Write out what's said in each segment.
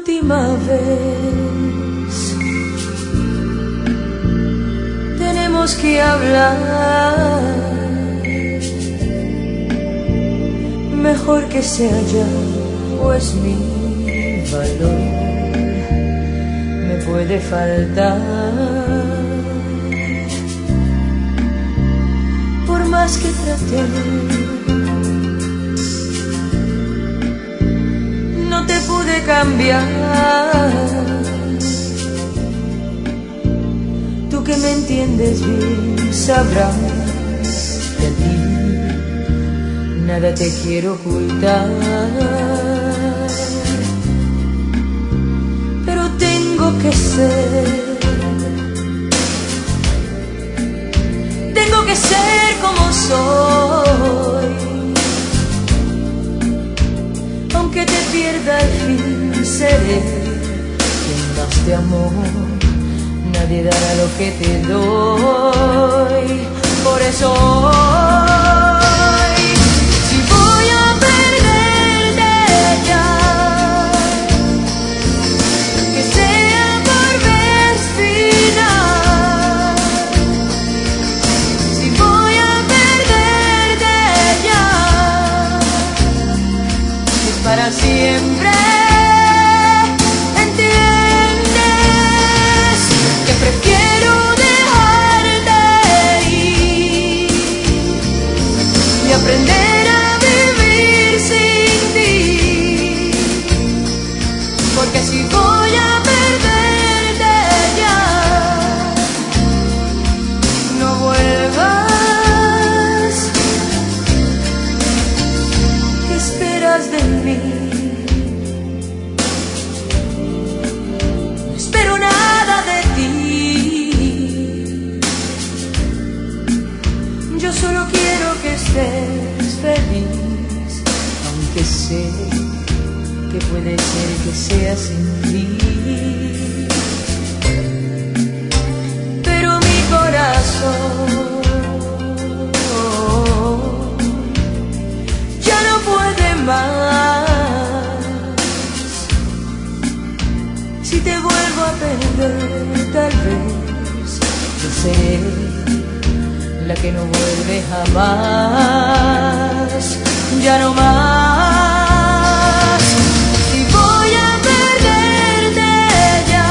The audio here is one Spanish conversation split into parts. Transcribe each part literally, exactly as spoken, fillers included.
última vez. Tenemos que hablar, mejor que sea ya, pues mi valor me puede faltar. Por más que traté, no te pude cambiar. Tú que me entiendes bien sabrás que a ti nada te quiero ocultar. Pero tengo que ser, tengo que ser como soy. Aunque te pierda al fin, seré quien más te amó. Nadie dará lo que te doy. Por eso hoy, si voy a perderte ya, que sea por vez final. Si voy a perderte ya, es para siempre. Prefiero dejarte ir y aprender a vivir sin ti, porque si voy a perderte ya, no vuelvas. ¿Qué esperas de mí? No espero nada de ti. Yo solo quiero que estés feliz, aunque sé que puede ser que sea sin ti. Pero mi corazón ya no puede más. Si te vuelvo a perder, tal vez yo seré la que no vuelve jamás, ya no más. Si voy a perderte ya,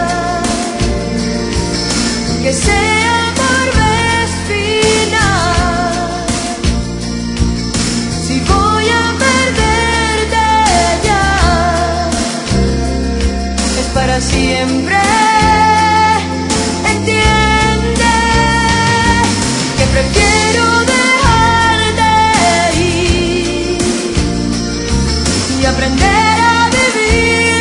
que sea por vez final. Si voy a perderte ya, es para siempre. Prefiero dejarte ir y aprender a vivir